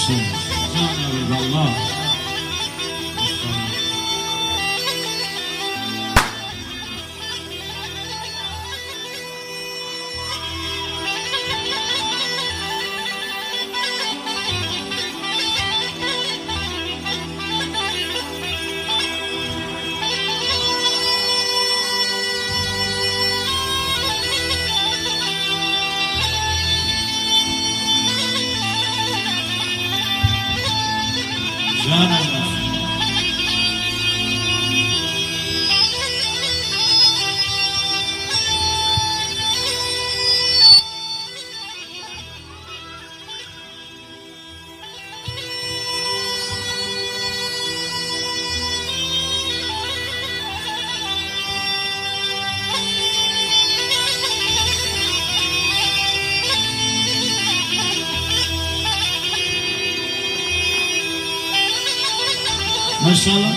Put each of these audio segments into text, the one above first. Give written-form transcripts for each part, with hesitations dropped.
باشه جان الله. ماشاءالله.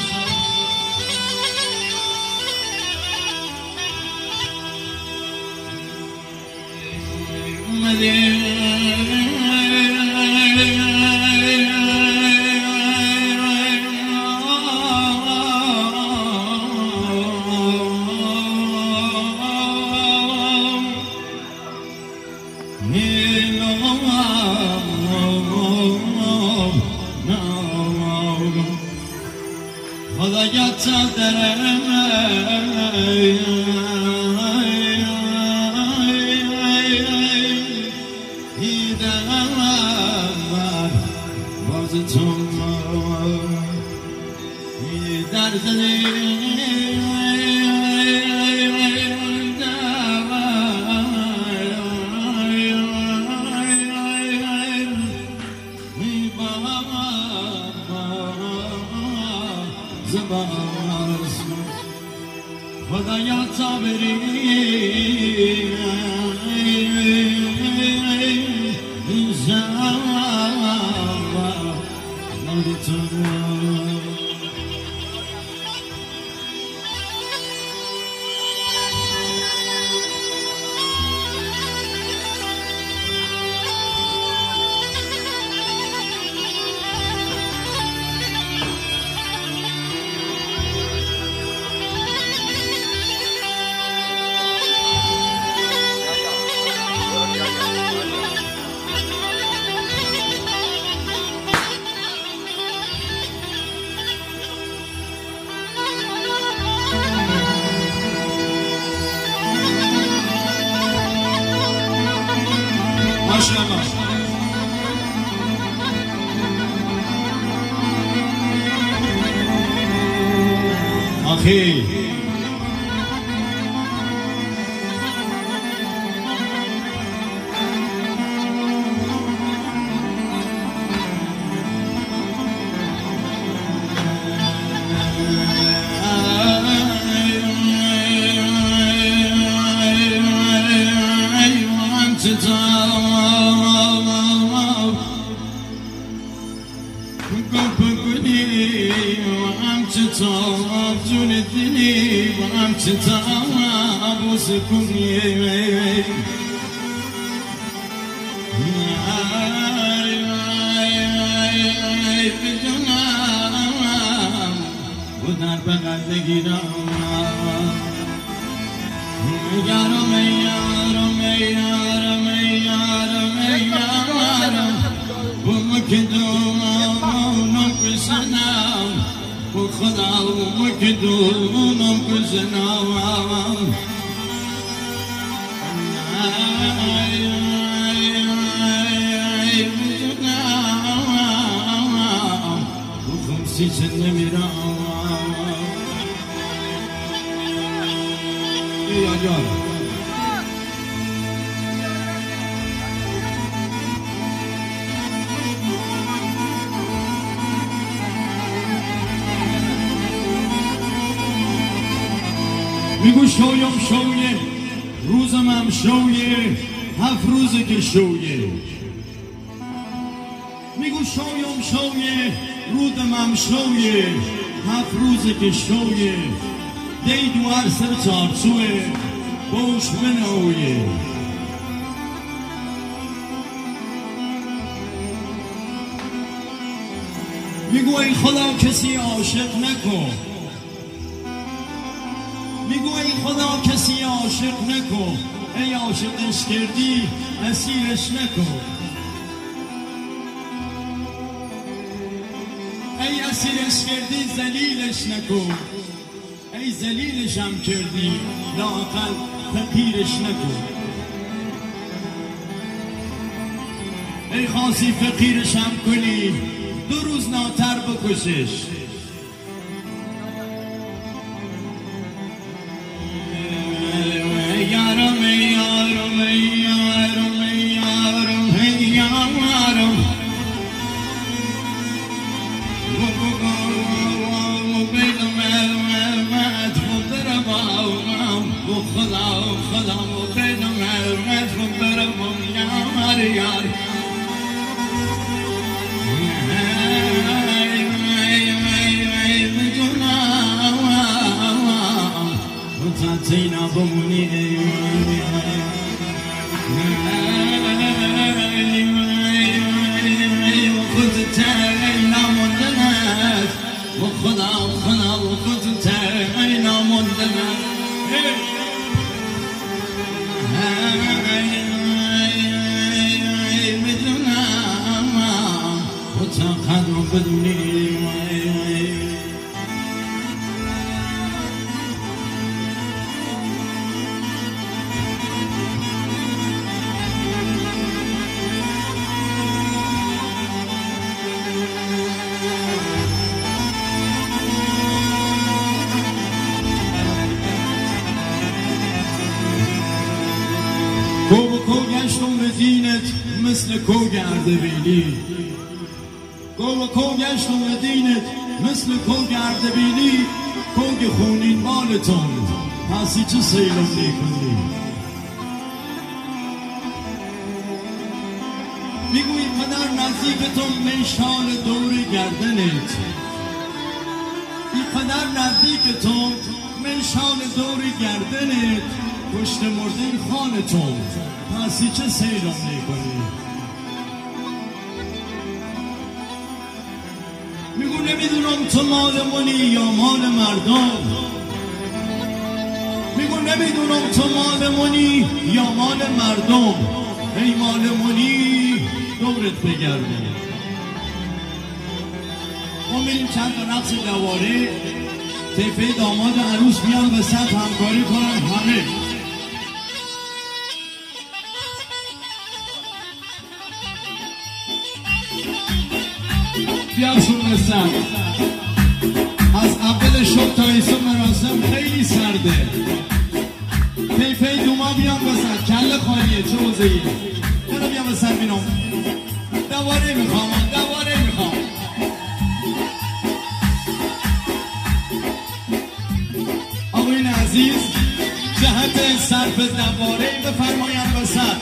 خدایا تقدرم دیدم باز تو در خدایا تا بری این زمان تو ماشاءالله. آخی جون الدنيا وأنت تعبسكم ودار بغل بگیرم یارم یارم یارم یارم یارم بمکدونم کشنم خدا بمکدونم کشنم خمسی چند میرم یا میگو شویم شویه روزم هم شویه 7 روزه که شویه میگو شویم شویه رودم هم شویه 7 روزه که شویه دی دوار سر چارچوه بوش بنویه میگو ای خدا کسی عاشق نکن، میگو ای خدا کسی عاشق نکن، ای عاشقش کردی اسیرش نکن، ای اسیرش کردی ذلیلش نکن، ای ذلیلش هم کردی لااقل فقیرش نکن، ای خاصی فقیرش هم کنی 2 روز ناتر بکشش. یارم یارم یارم یارم یارم خدا خدا بینم یار یار تاتینا بمونی خود تاینا مندنت و خدا خدا و خود تاینا مندنت بدونم و تا قدر بدونی کو گشتم به دینت مثل کو گردبیلی، کو گشتم به دینت مثل کو گردبیلی، کو خونین بالتون پسی چه سیلم نیکنی. میگوی قدر نزدیکتون میشال دور گردنت، این قدر نزدیکتون میشال دور گردنت، پشت مرده خانتون پسی چه سیرم نیکنی. میگو نمیدونم تو مال منی یا مال مردم، میگو نمیدونم تو مال منی یا مال مردم، ای مال منی دورت بگردم. ما میریم چند تا رقص دواره، طیفه داماد عروس بیان وسط همکاری کنن همه. بیاشون رسن از اول شب تا ایسا مراسم خیلی سرده. طیفه دوما بیان وسط، کل خالیه چه وزهیه، برو بیان وسط بینم. دواره میخوام، دواره میخوام. آقایون عزیز جهت صرف دواره بفرماین وسط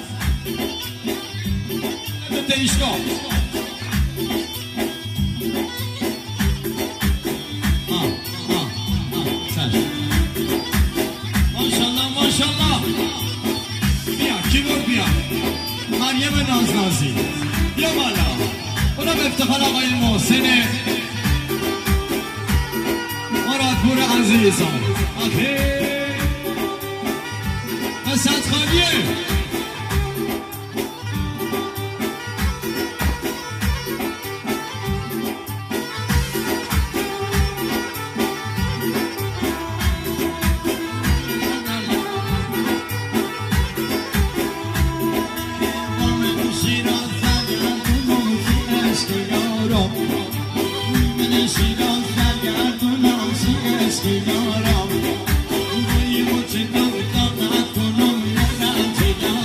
به تیشگاه. مریم نازنازی بیا بالا، اونم افتخار آقای محسن مرادپور عزیزم. آخه وسط خالیه. Yara,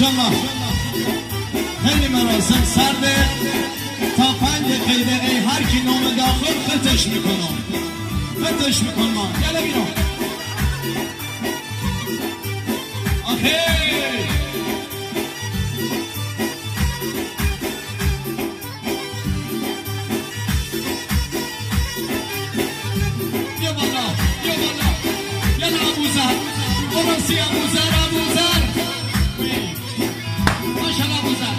ماشاءالله خیلی مراسم سرده تا 5 دقیقه ای هر کی نام داخل خطش میکنم خطش میکنم یلا بینم آخه بیا بالا یلا ابوذر برسی ابوذر ماشاءالله ابوذر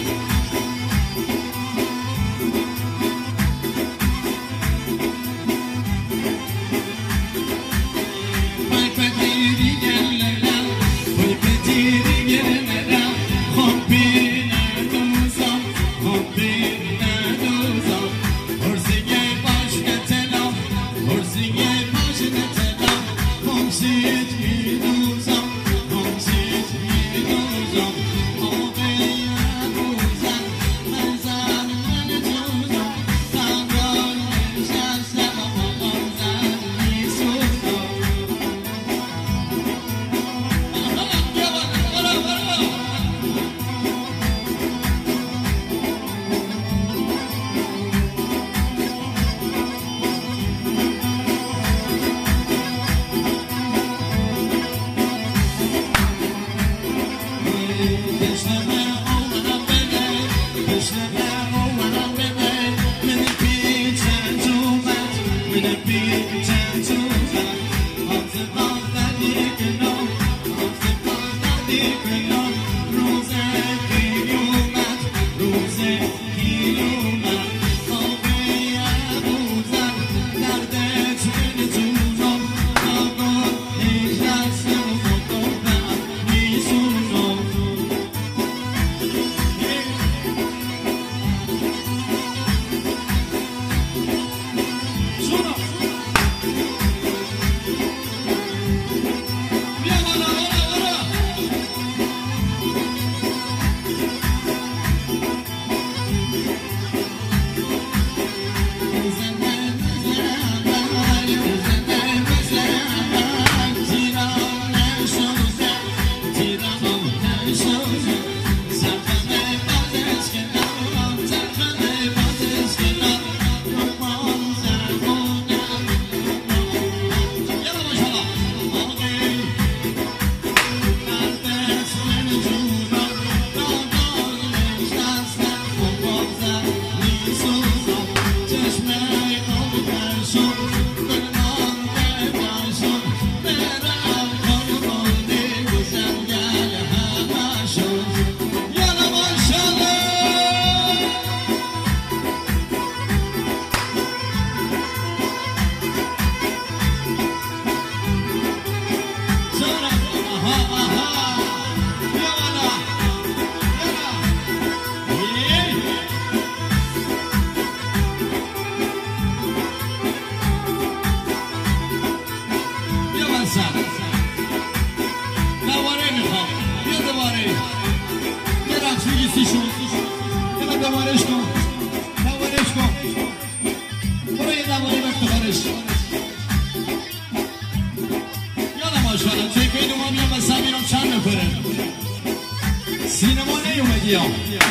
سینما نیومدی ها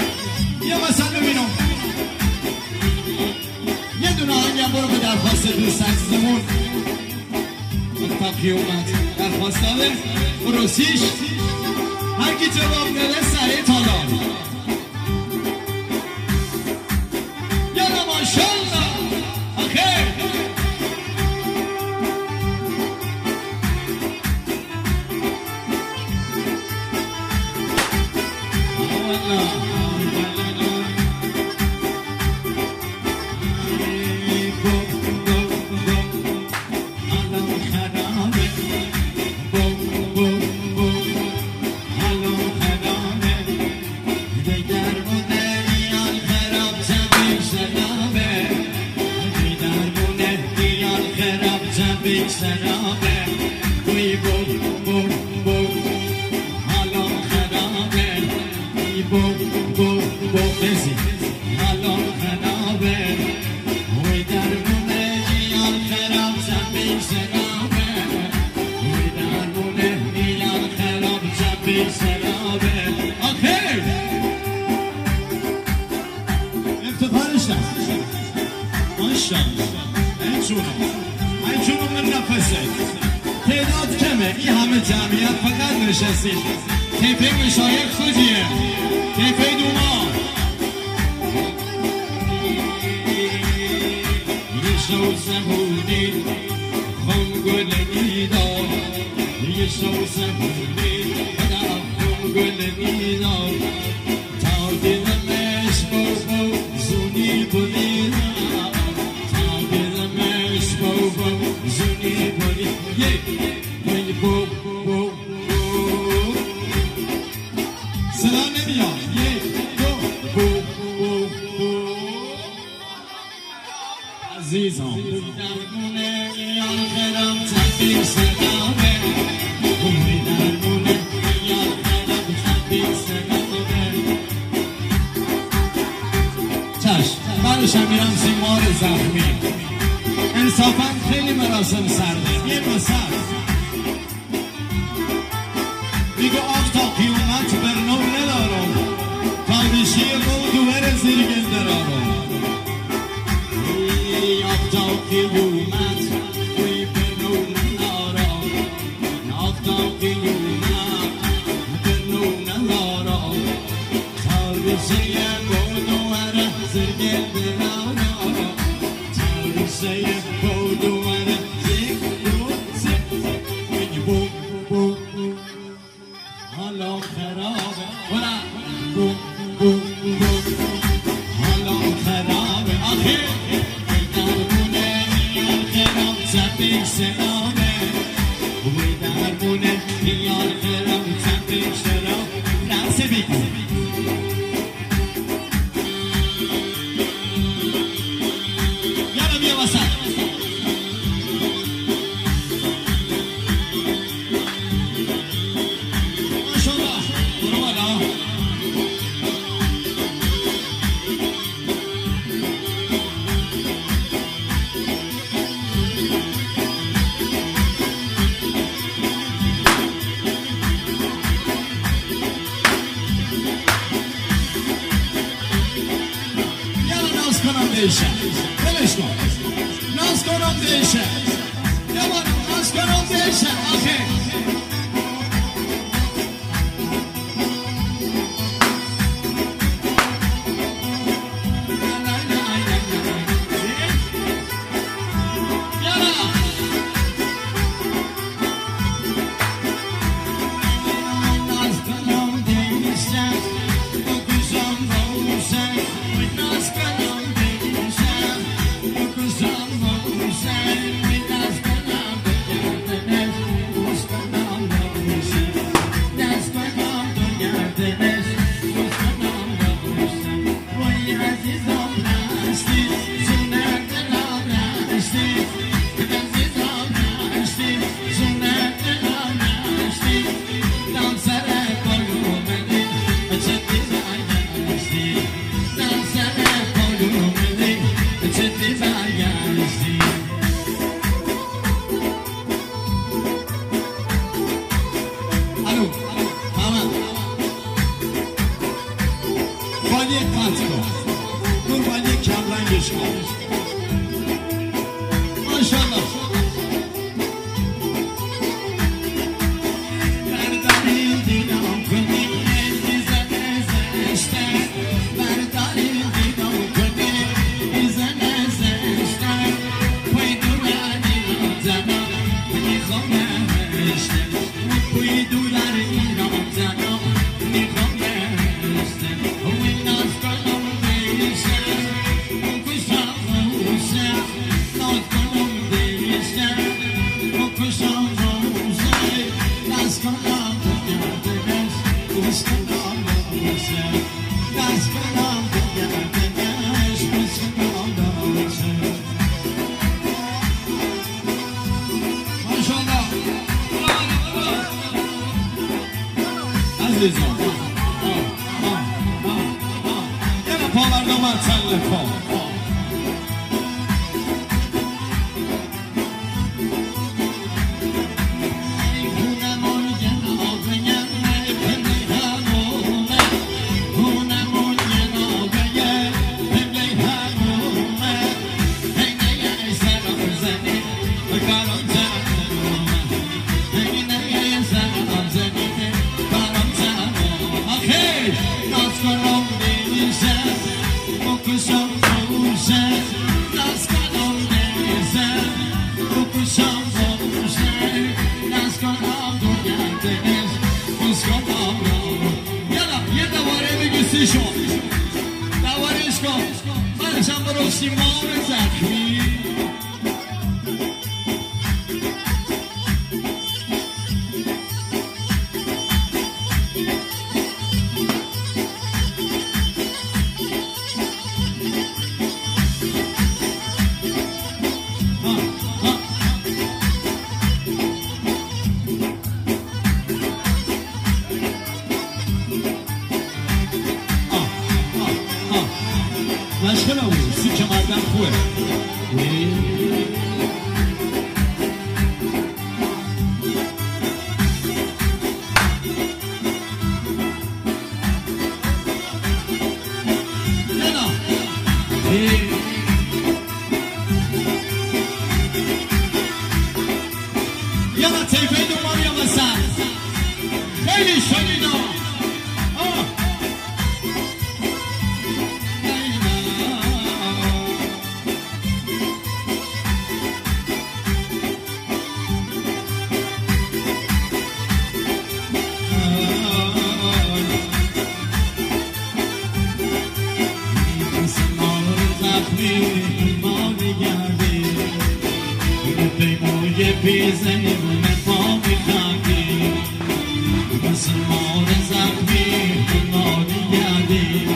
یه مثلا ببینم یه دونه آهنگم برو به درخواست دوست عزیزمون تاپی اومد درخواستاله روسیش هر کی جواب نده سریع تالار یالا ماشالله آخه ماشاءالله این جونو من نفسه تعداد کمه این همه جمعیت فقط نشستید تیپه مشایخ خوجیه تیپه دوما یه شو سهونی خون گل میدار یه شو سهونی خون گل میدار تا دیدمش بابا زونی بلیدار تا دیدمش بابا زونی بلیدار صدا نمیاد یک دو عزیزم درمونه آخرم تبدیل سلامه درمونه آخرم تبدیل سلامه چشم برشم میرم سیمار زخمی انصافا خیلی مراسم سرده یه مسر میگو آفتاب قیومت برنو ندارم تابشی قود بر زیر گلدرارم آفتاب قیومت وی برنو ندارم آفتاب قیومت برنو ندارم تابشی قود بر زیر گلدرارم تابشی قود بر زیر گلدرارم حالا خرابه حالا خرابه آخه درمونه خراب تبدیل سلامه وی درمونه یار خراب تبدیل سلام نفسه بگو یالا بیا وسط ولش کن ناز کنم دیشه یه بار ناز کنم دیشه آخه باشی مار زخمی مشکل بود سی که مردم خوبه یالا تیفه دومار یا مثل خیلی شدیدا پیزنیم نفا میخندی مثل مار زخمی ناری گردی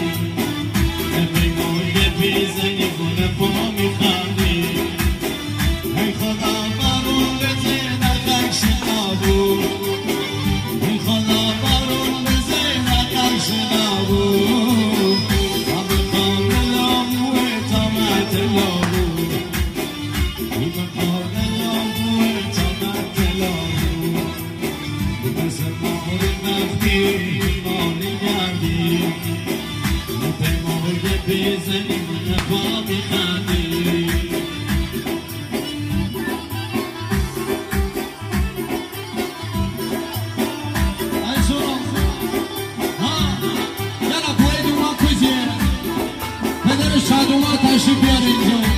پیمای پیزنیم نفا میخندی ای خدا بارون بزه نقش نبود ای خدا بارون بزه نقش نبود هم بخواه لاموه تا مطلابود ای بخواه بزنیم نفا میخندی یالا پای دوما کجیه پدر شادوما تشریف بیار اینجا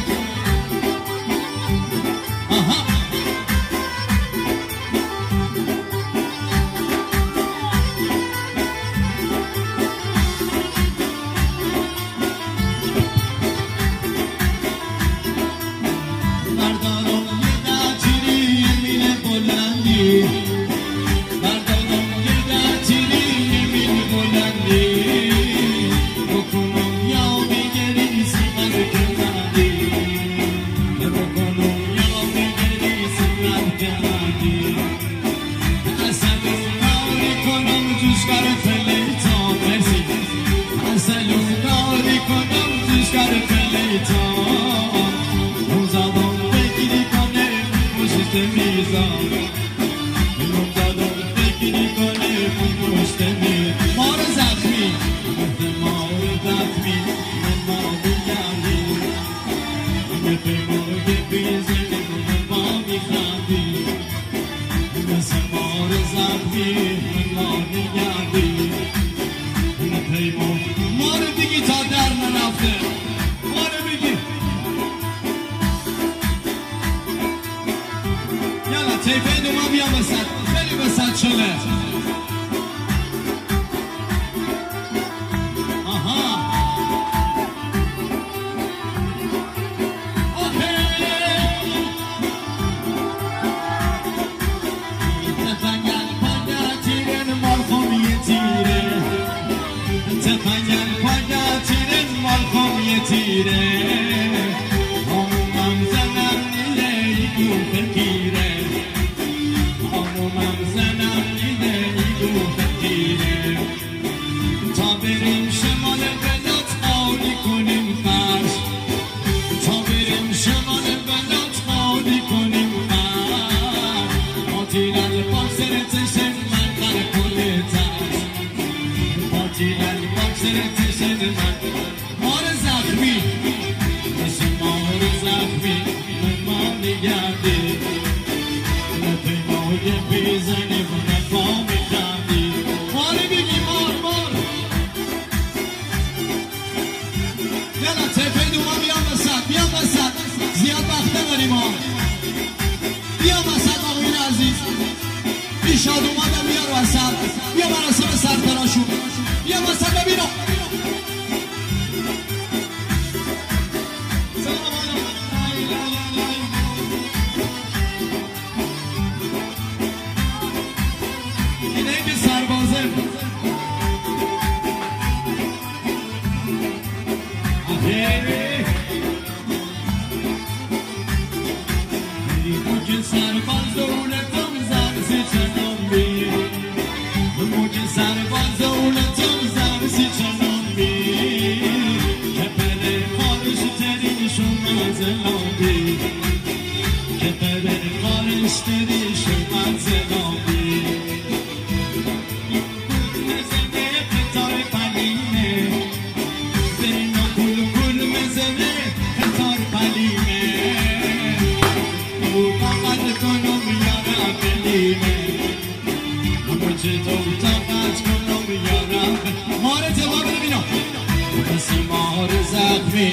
تیفه دوما بیا بسد خیلی بسد شده مار زخمی مثل مار زخمی ما نگردی نپیمای بیزنی و نفا میخندی ماری بگی مار یالا تپه دوما بیام بسد زیاد وقت داریم ها بیام بسد آقایون عزیز این شاد اومدم بیار وسط بیا مراسم سرتراشون بیا وسط ببینم اینه که سربازه موج سرباز دولتم زرسی چنان بی موج سرباز دولتم زرسی چنان بی که پده خارش تریشون منزلان بی که پده خارش تریشون منزلان بی مزنه پتار پلینه برینا گل گل مزنه پتار پلینه کنم یارم بلیمه همه چه تو طاقت کنم یارم مار جواب ببینم مثل مار زخمی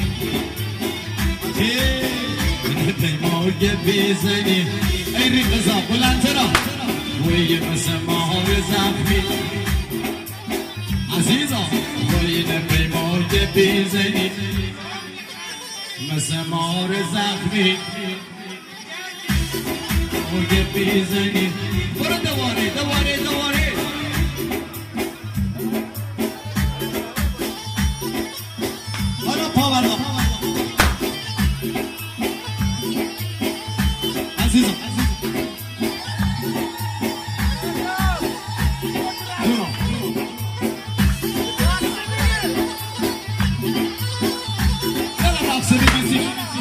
پیمای بیزنی ای ریقزا بلندترا وی مثل مار زخمی عزیزا وی پیمای بیزنی مثل مار زخمی موگه بیزنی برو دواره دواره دواره حالا پاورا عزیزم یالا رقصه بگیزی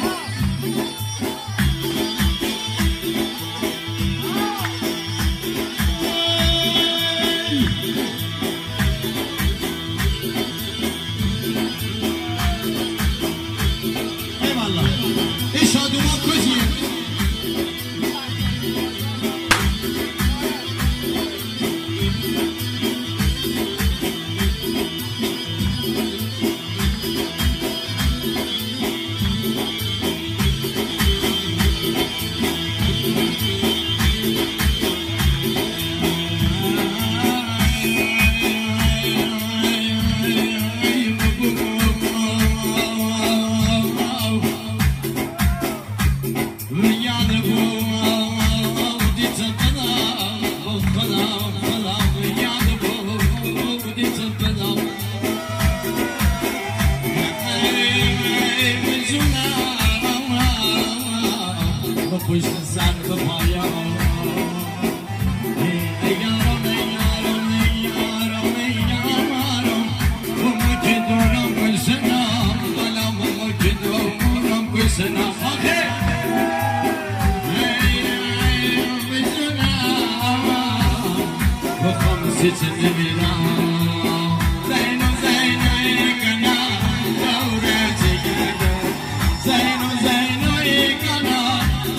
پشت سر به پایان ای یارم ای یارم ای یارم ای یارم بومو که دورم کشنم بلا بومو که دورم کشنم آخه ای بجنم بخوام سیچ نمیرم زینو زینو ای کنا دورت گردم زینو زینو ای کنا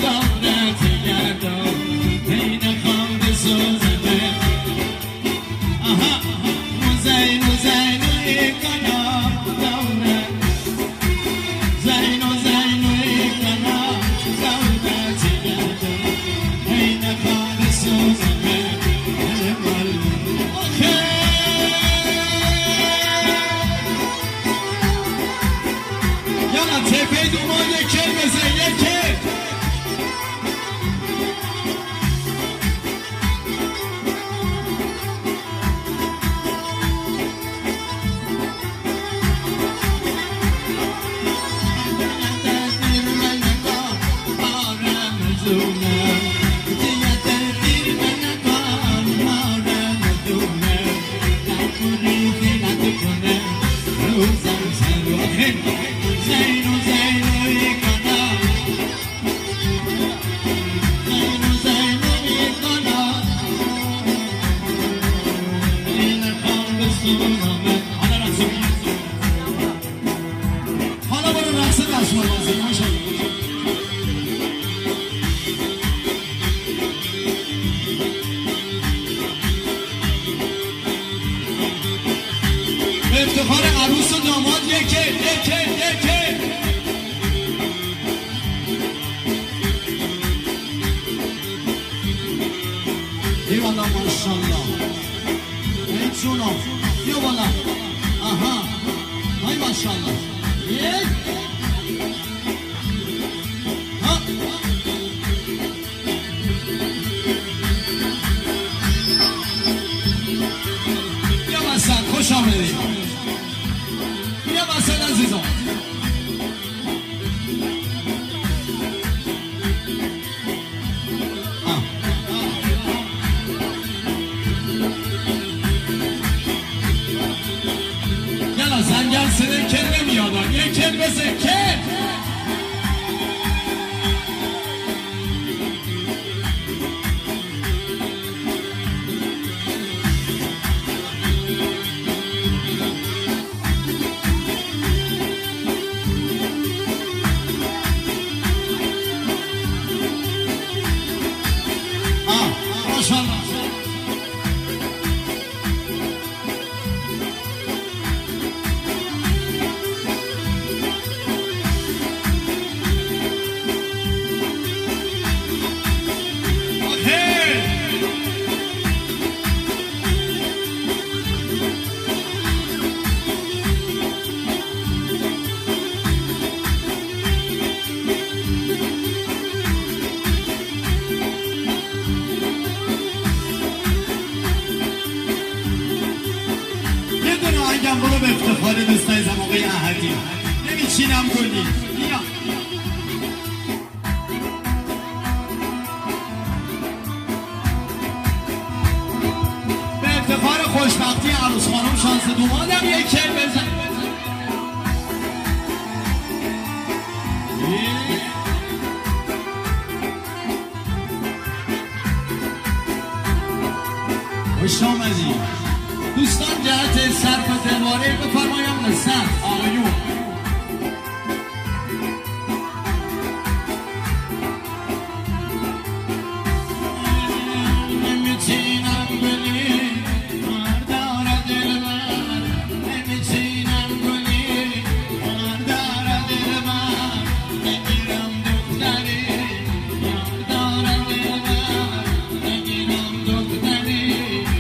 افتخار عروس و داماد یکه ای والا ماشالله ای جونم بیا والا آها ای ماشالله یک صدای کل نمیاد یه کل بزن کل آهنگم برو به افتخار دوستای زم آقای احدی نمیچینم گلی بیا به افتخار خوشبختی عروس خانم شانس دومادم یک کل بزن خوش آمدی دوستان جهت صرف درباره بفرمایم لذت آقایون نمیتونم گلی مردار دل من نمیتونم گلی مردار دل من نگیرم دختری یاردار دل من نگیرم دختری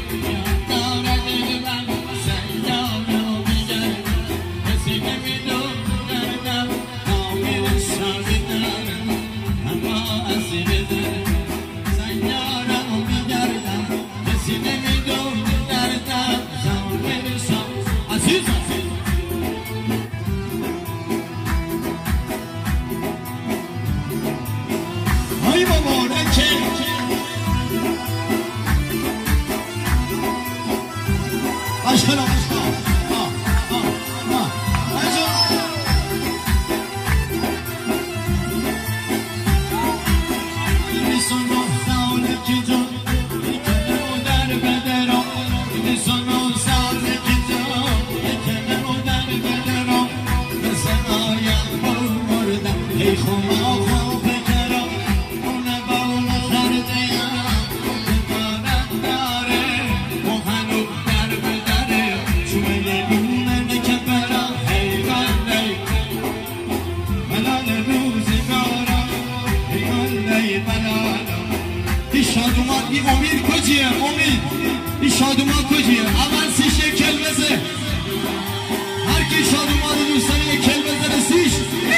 امید کجیه امید این شادومان کجیه اول سیش یک کل بزه هر کی شادومان رو دوستان یک کل بزنه سیش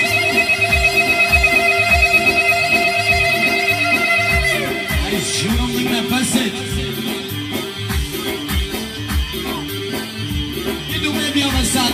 ای جونم نفست این دومه بیا وسط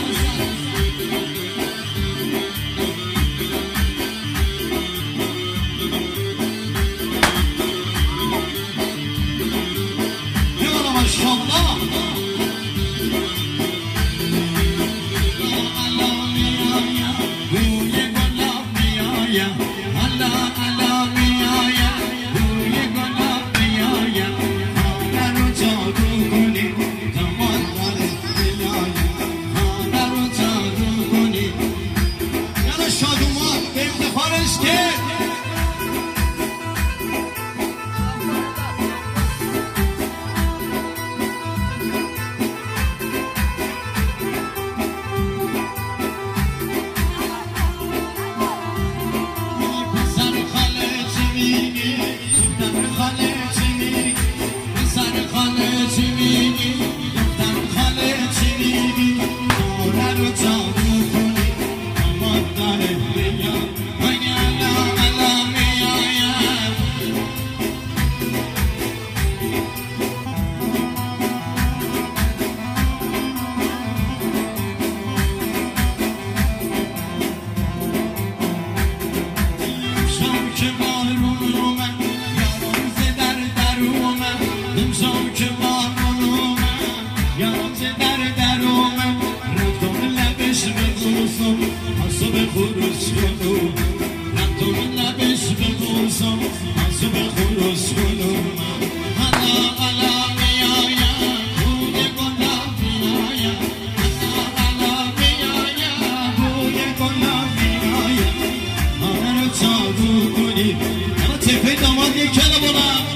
جادو کنی اما تپه داماد یک کله بولم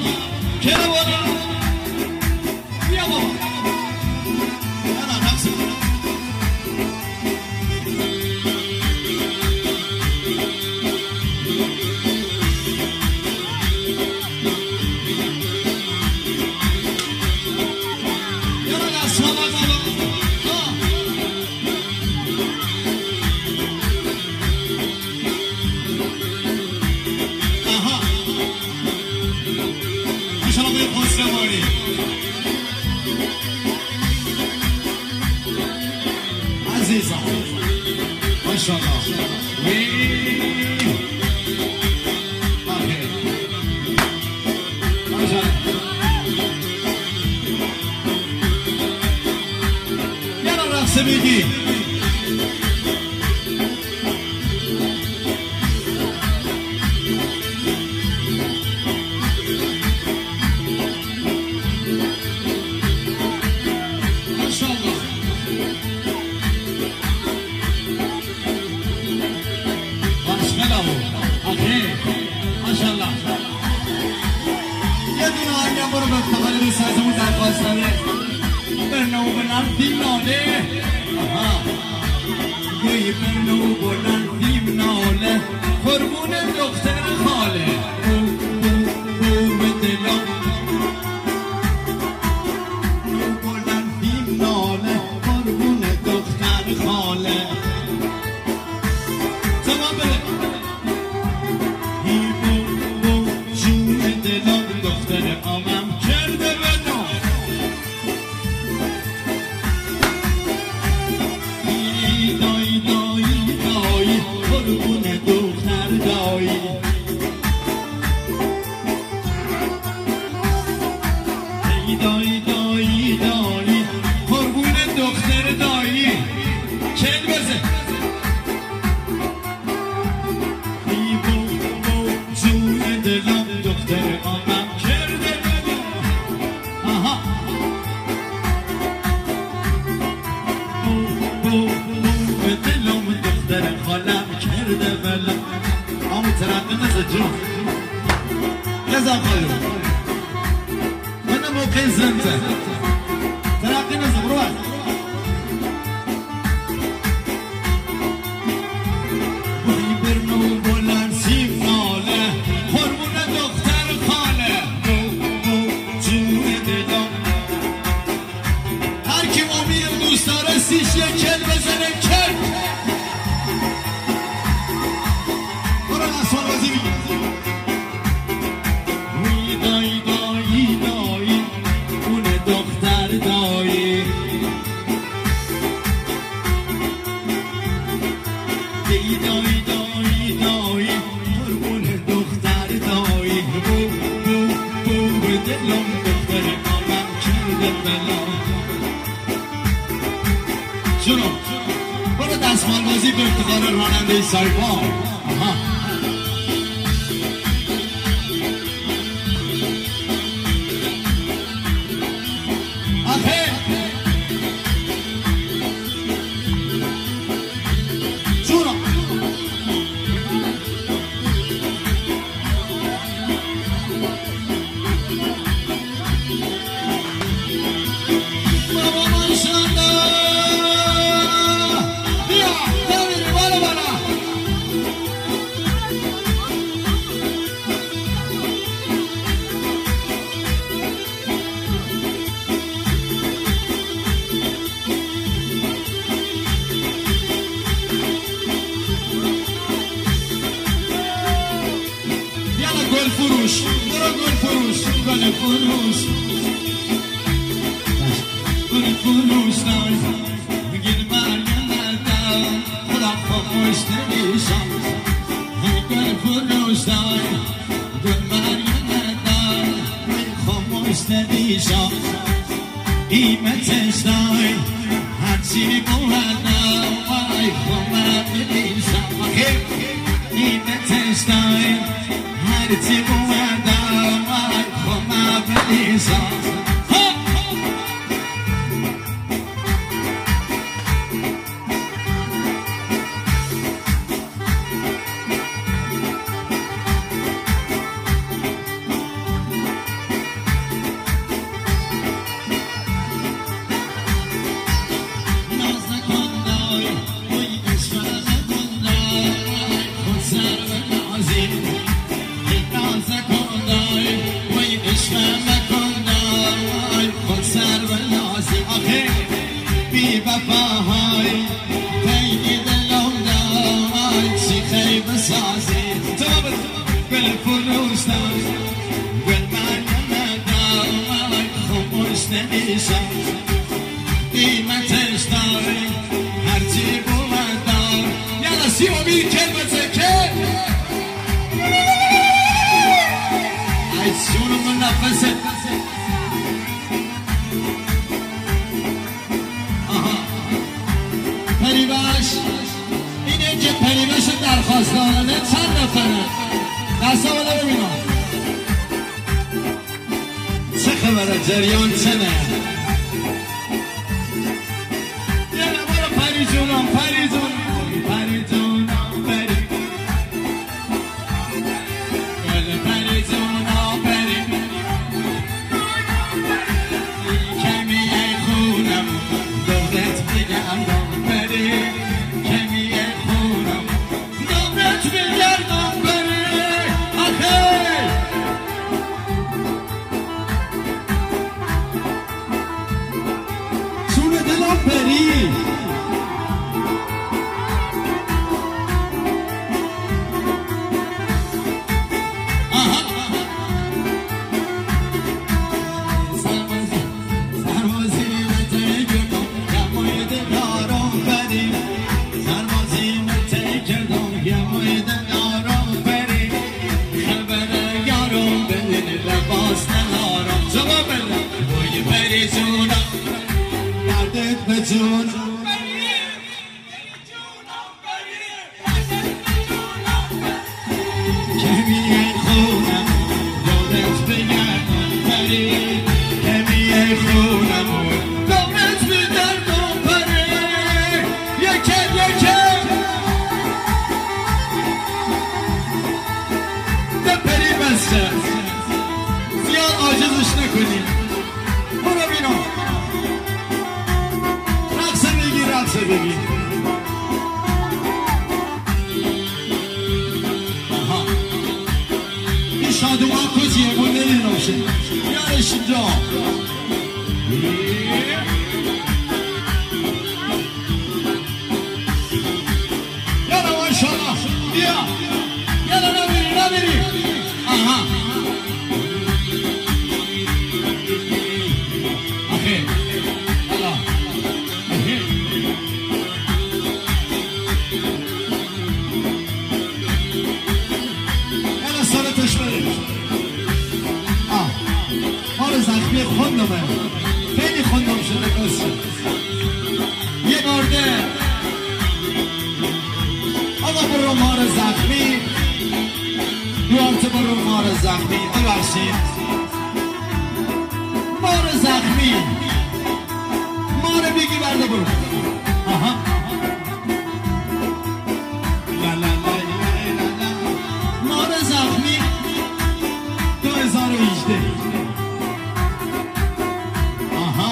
بیا بابا نه رقص عزیزم ماشاءالله یه رقصه بگی ماشاءالله یه دونه آهنگم برو به تقلیل سازمون درخواست داره برنو بلندیم ناله گوی برنو بلندیم ناله قربون دختر خاله به دلم بلندیم ناله قربون دختر خاله تمام بره لازم خلو وانا موقع زنزة تراقي نزم روح وهي برنو بولان سيف ناله خربون دختر خاله جون دلم هر کی امید دوست داره سیش یک کل بزنه کل برو نسوان بازی بگی شروع برو دستمال بازی به افتخار راننده سایپا گل فروش برو گل فروش گل فروش گل فروش نای میگید مریم ندم خدا خاموش نمیشم گل فروش نای گل مریم ندم خاموش نمیشم قیمتش نای هرچی بودم وای خامم نمیشم قیمتش نای هرچی بودم وای خامم نمیشم سازی ناز کندای وی عشق مکندای خود سر و نازی آخه بی وفاهای تایی دلم دای چی خیب سازی گل فروش دای گل مریم دای خموش نمیشم قیمتش داری هرچی بود دار یالا سی امید کلمته که ای جونم نفسه پریبش اینه که پریبش درخواست دارنه چند نفره دستا بده ببینم چه خبره جریان چنه یالا برو پری جونم پری جونم پری جونم پری گل پری جونم پری کمیه خونم دورت بگردم پری کمیه خونم دورت بگردم پری آخه جون دلم پری جون کمیه خونم دورت بگردم پری کمیه خونم دورت بگردم پری یکم به پری بسته زیاد عاجزش نکنیم برو بینم رقصه بگی این شادومان کجیه بود نمیدونمشه یارش اینجا یالا ماشالله بیا یالا نبری آها آخه یالا سرتش بریم مار زخمی خوندمه خیلی خوندم شده کسی یه مرده آقا برو مار زخمی دوارته برو مار زخمی ببخشید مار زخمی مار بگی برده برو آها زخمی 2018 آها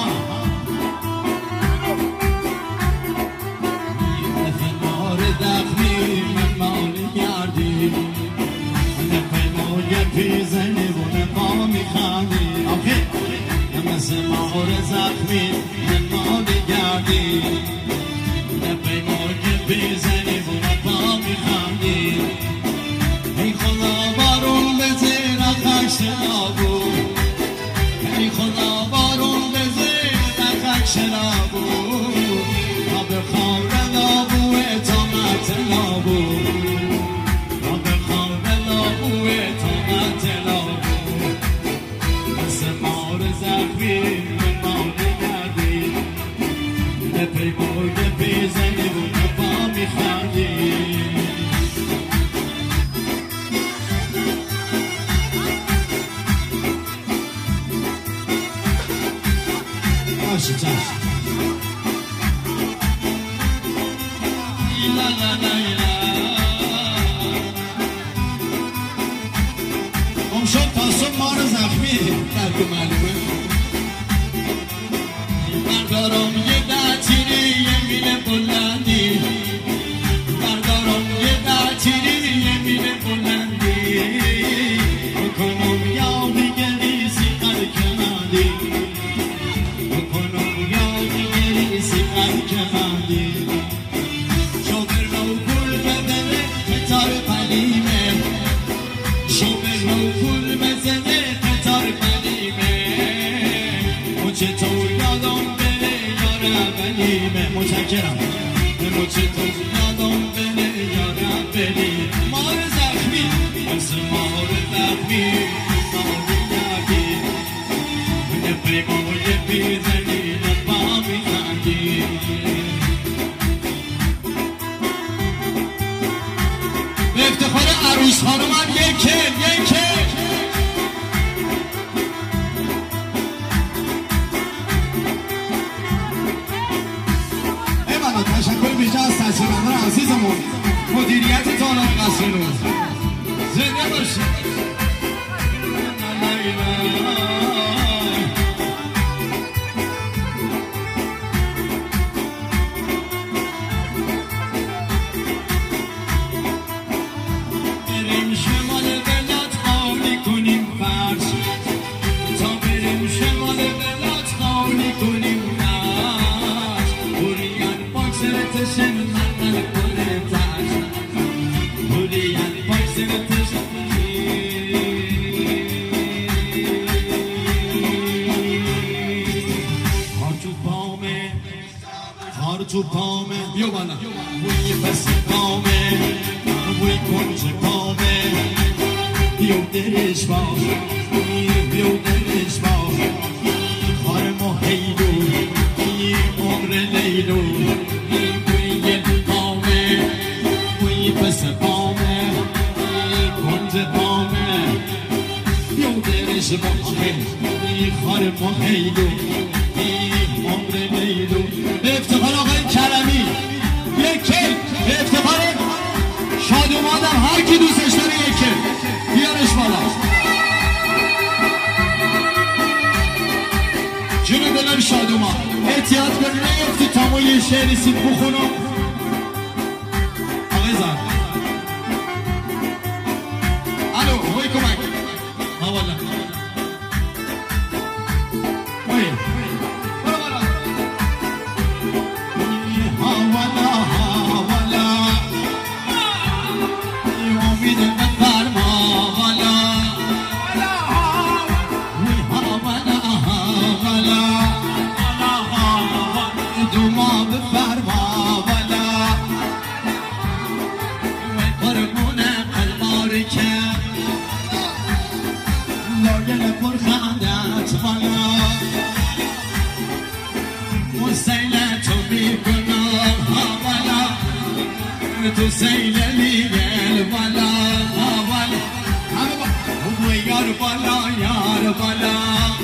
مار زخمی من مالی گردی نپیمای پیزنی و نپا میخندی آخه مثل مار زخمی من مالی گردی نپیمای پیزنی و نپا میخندی ای خدا بارون بزه رخش نابو ای خدا بارون بزه رخش نابو تا به خار نابو اطامت نابو تا به خار نابو اطامت نابو مثل مار زخمی به مالی گردی نپیمای بیزنی و نپا میخندی شد تاسم مار زخمی درک معلومه بردارم یه دتیری یه میله بلندی بردارم یه دتیری یه میله بلندی متشکرم مچتون یادم بره یادم بری مار زخمی از مار زخمی ماری نگی یه پیمای بیزنی نفا میزنی به افتخار عروس خانومم یکه تشکر بیشتر از تشکیل‌دار عزیزمون مدیریت تالار قصرنو زنده باشید بریم شمال بلاد خالی کنیم فرش تا بریم شمال بلاد خالی کنیم فرش بوریان باکسرتشن من کنه تش بوریان باکسرتشن تو پامه بیا بالا بوی پس پامه بوی کنج پامه بیو درش باش بیو درش باش خار محیلو عمر لیلو بوی پامه بوی پس پامه کنج پامه بیو درش باش خار محیلو عمر لیلو به افتخار آقای کرمی یکه به افتخار شادومادم هر کی دوستش داره یکه بیارش بالا جون دلم شادومان احتیاط کنی نیفتی تامو یه شعری سید بخونم آقای زن الو وی کمک ها والا تو سیل میگل بالا بالا و یار بالا یار بالا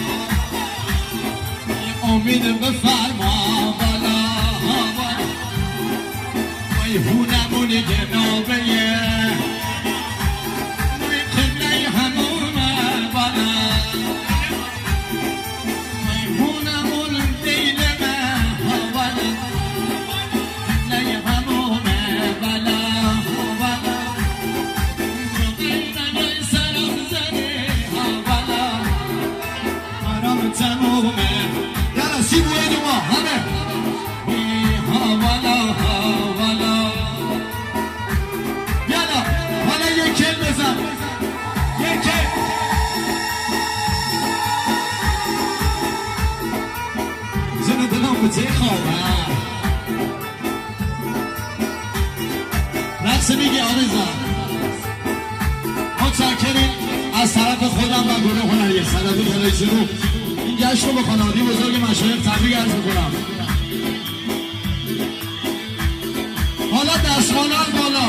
امید بفرما بالا بالا وی هونمون جنابه وی قبله همون بالا وی هونمون دیلمه بالا قبله همون بالا تمومه یالا سیب و ایدو ما همه هاوالا هاوالا یالا حالا یکی بزن یکی زن دلم به تی خوابه رقص میگی آرزا متشکریم از طرف خودم و گروه هنری صدف تلویزیون این جشن رو به خانواده بزرگ مشایخ تبریک عرض می‌کنم. حالا دستمالان بالا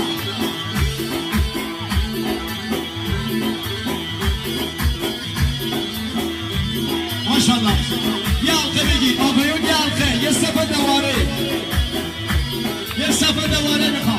ماشاءالله یه حلقه بگید آقایون یه حلقه یه صفحه دواره یه صفحه دواره میخوام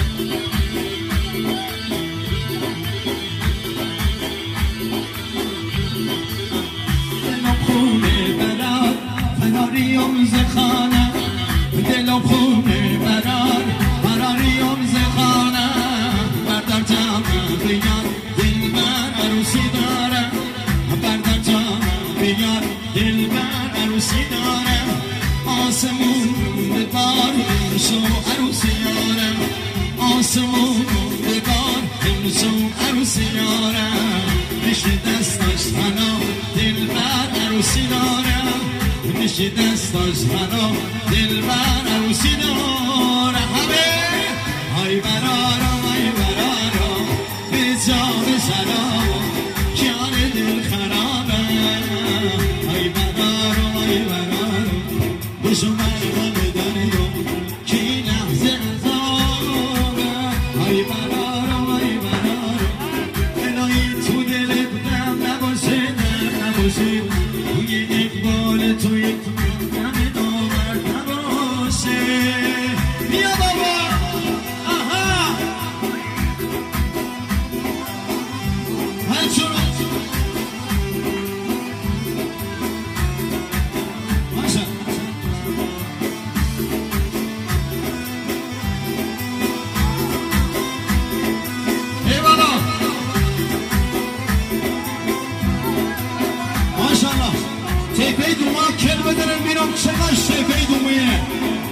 فراریم ز خانه دلم خونه فراریم ز خانه بردار جام بیار دل بر عروسی داره بردار جام بیار دل بر عروسی داره آسمون ببار امشو عروسی داره آسمون ببار امشو عروسی داره پیش دستش تنها دل بر عروسی داره میشه دستاش خراب دل بر عروسی دار همه های برارم های برارم به جام شراب کیان دل خرابه های برارم های برارم به شما رو بدانیم که این لحظه عذابه های برارم های برارم الهی تو دل بودم نباشه نباشه توی اقبال توی همه داور نباشه بیا بابا آها هر تیپه دوما کل بدارم بیرم چقدر تیپه دومیه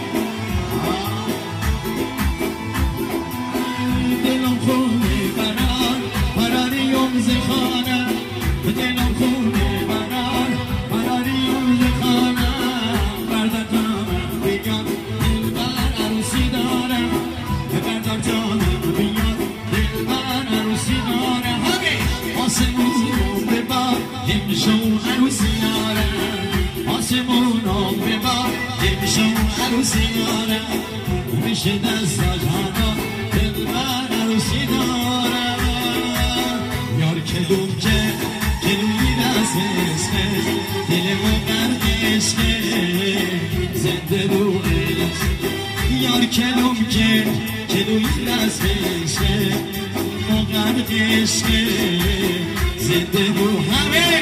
دلم خونه برار براریم زخانه دلم خونه برار براریم زخانه بردار جانم بیان دل بر عروسی دارم بردار جانم بیان دل بر عروسی دارم آسمون به بار امشو عروسی دارم آسمونم به بار امشو عروسی دارم میشه دستاش هانا دل بر عروسی دارم یار کلوم که کلوی دست عشقه دلمو قرد عشقه زنده رو عشق یار کلوم که کلوی دست عشقه مو قرد عشقه زنده رو همه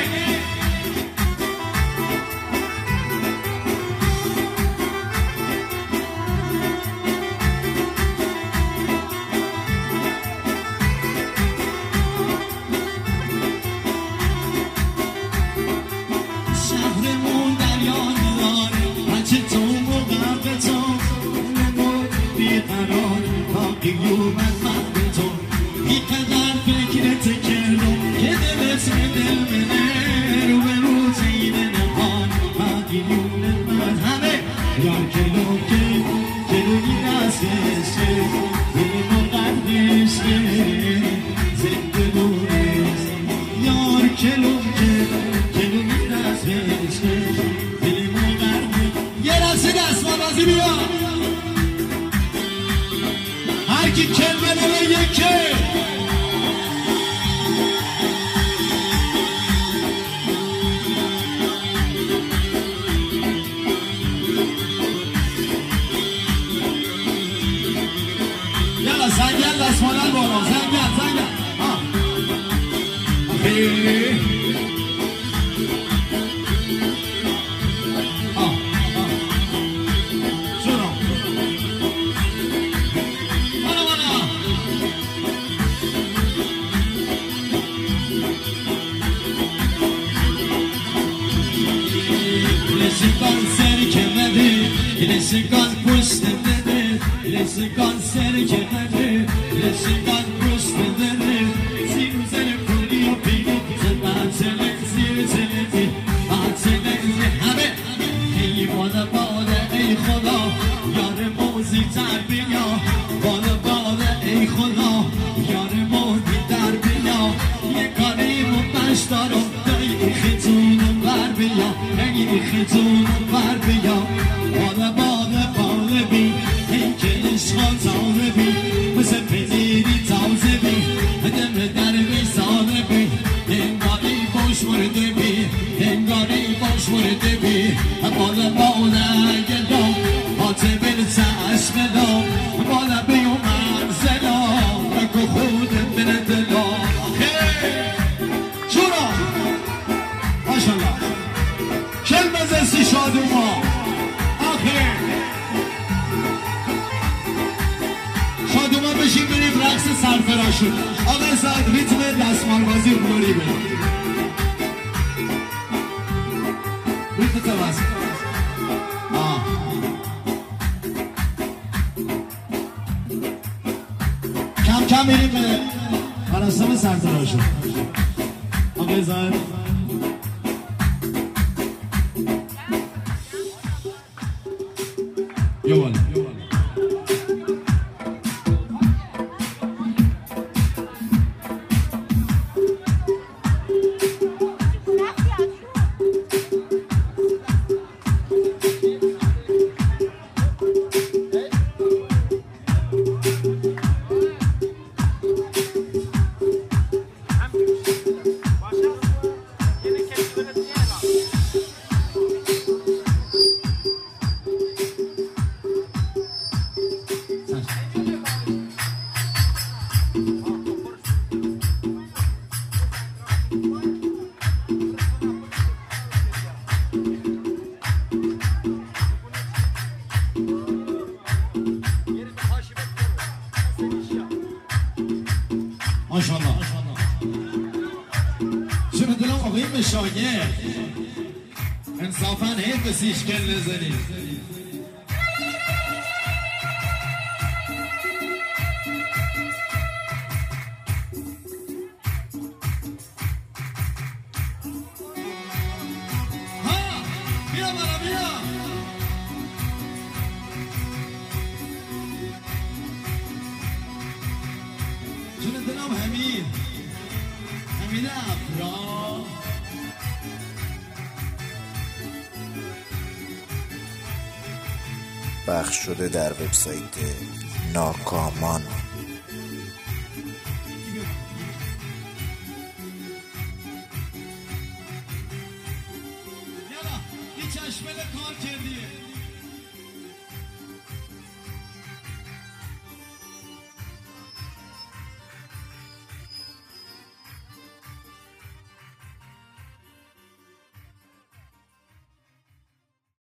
شهرمون دریا نداره بچه تو مقرق تو نمود بیقرار باقی اومد مرد تو بیقدر فکرت کردم که دلت به دل منه رو به رو زیر نهان باقی اومد همه یار کلو که کلوی دست عشقه دل مقدسه زنده رو یار کلو که کلوی دست عشقه دل مقدسه یه رسه دستمان بازی بیا هر کی کلمه نمه یکه یالا زنگل دستمانل بالا زنگل Leşikan puştedir, leşikan serkedir, leşikan puştedir. Zimzeli kuruyor beni, zıbatele zirzeledi, batele zihame. Ey bana bana ey Khoda, yar mozi terbiya. Bana bana ey Khoda, yar mozi terbiya. Ye karim başlarım, ey khitunum var biya, ey khitunum var biya. Bana bana bağlı bir heykeliş hatalı bir Bize pederi taze bir Deme derbi sağlı bir Hengari boş vurdu bir Hengari boş vurdu bir Bana bana geldim Hatı bir taşmedim Bana bir umar selam Rakı khudem bine delam Şura Maşallah Kelmezesi şadıma شادوما بشیم بریم رقص سرفراشون آقا سعد ریتم دستمال بازی بلوری بریم ریتم تواز کم کم بریم به مراسم سرفراشون آقا سعد مقیم شاگرد انصافا حیف بسیش کل نزنی. بیا برا بیا جون دلم حمید افرا پخش شده در وبسایت ناکامان.